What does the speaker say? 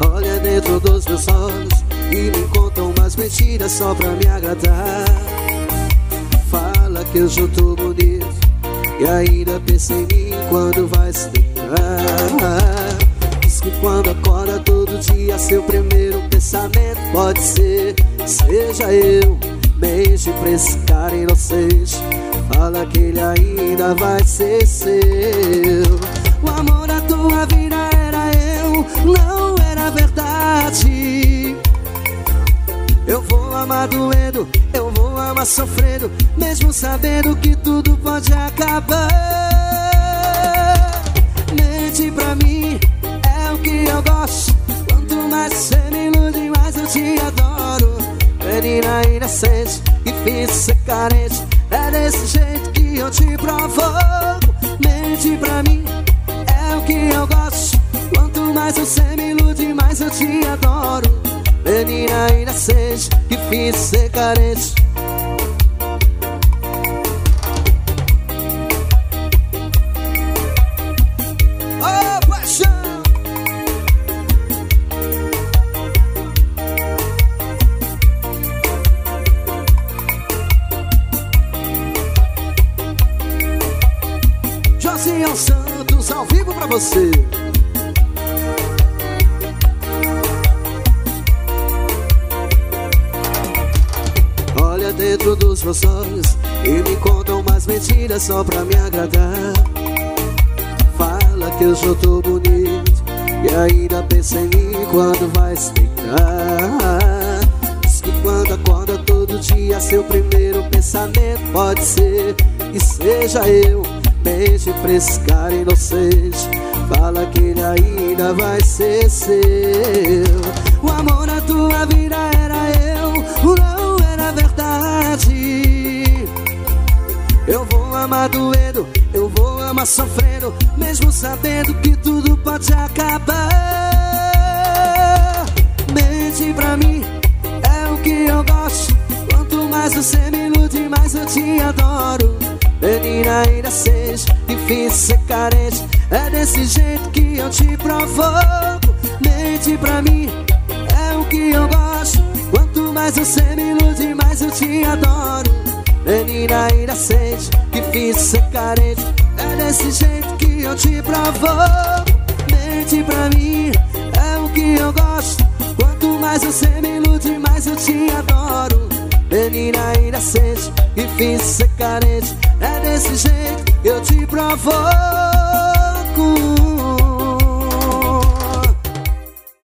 Olha dentro dos meus olhos e me contam umas mentiras só pra me agradar. Fala que eu já tô bonito e ainda pensa em mim quando vai se deitar. Diz que quando acorda todo dia seu primeiro pensamento pode ser, seja eu. Mente pra esse cara inocente, fala que ele ainda vai ser seu. O amor da tua vida era eu, não era verdade. Eu vou amar doendo, eu vou amar sofrendo, mesmo sabendo que tudo pode acabar. Mente pra mim, é o que eu gosto. Quanto mais você me ilude, mais eu te adoro. Menina inocente e fiz ser carente, é desse jeito que eu te provoco. Mente pra mim, é o que eu gosto. Quanto mais você me ilude, mais eu te adoro. Menina inocente e fiz ser carente. Oh, paixão! Josinho Santos ao vivo pra você. Olha dentro dos meus olhos e me contam umas mentiras só pra me agradar. Fala que eu já tô bonito e ainda pensa em mim quando vai se deitar. Diz que quando acorda todo dia seu primeiro pensamento pode ser, e seja eu. Mente pra esse cara inocente, fala que ele ainda vai ser seu. O amor da tua vida era eu, não era verdade. Eu vou amar doendo, eu vou amar sofrendo, mesmo sabendo que tudo pode acabar. Mente pra mim, é o que eu gosto. Quanto mais você me ilude, mais eu te adoro. Menina inocente e fiz ser carente, é desse jeito que eu te provoco. Mente pra mim, é o que eu gosto. Quanto mais você me ilude, mais eu te adoro. Menina inocente e fiz ser carente, é desse jeito que eu te provoco. Mente pra mim, é o que eu gosto. Quanto mais você me ilude, mais eu te adoro. Menina inocente e fiz ser carente, é desse jeito que eu te provoco.